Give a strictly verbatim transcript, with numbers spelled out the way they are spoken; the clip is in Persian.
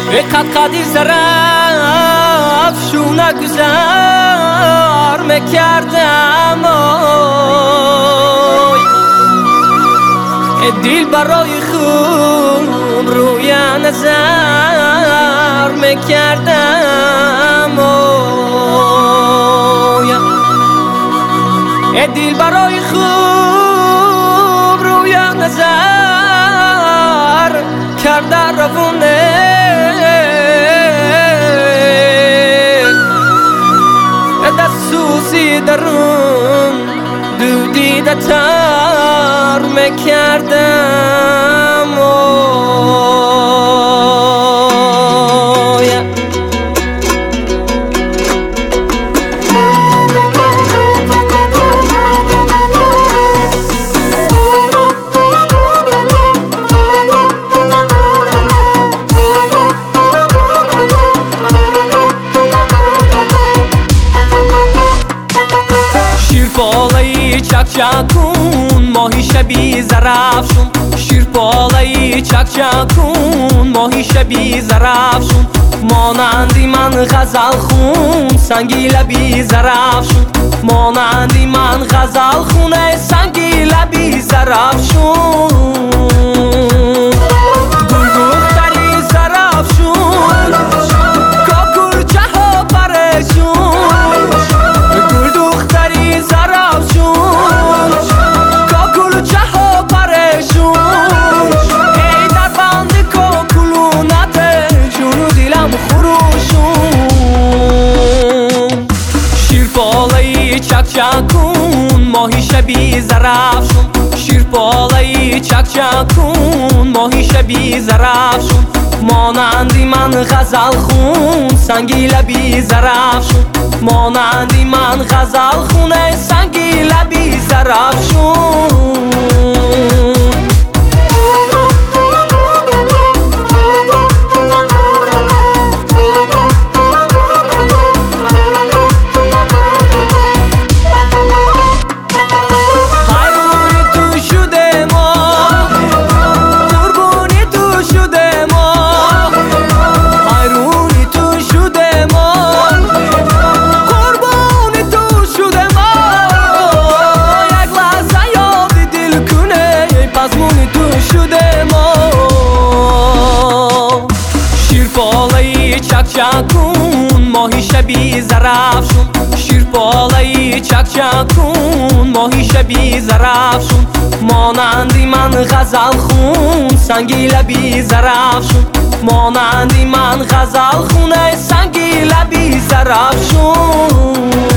به قد قدی زرف شونه گذار میکردم دل برای خوب روی نظر میکردم دل برای خوب روی نظر کرده روونه دست سوزی درون دودی دتر میکردم بالایی چک چک کن ماهی شبی زرفشون شیر بالایی چک چک کن ماهی شبی زرفشون مانندی من غزل خون سنگی لبی زرفشون مانندی من غزل خونه سنگی لبی زرفشون گل دختری زرفشون کاکل چه ها پرشون گل دختری زرفشون کاکل چه ها پرشون ای در بند کاکلونت جون و دلم خروشون شیر بالایی چک چک کن ماهی شبی زرفشون شیر بالایی چک چک کن ماهی شبی زرفشون مانندی من غزل خون سنگی لبی زرفشون مانندی من غزل خونه سنگی لبی زرفشون چک چک کن ماهی شبی زرفشون شیر بالایی چک چک کن ماهی شبی زرفشون مانندی من غزل خون سنگی لبی زرفشون مانندی من غزل خونه سنگی لبی زرفشون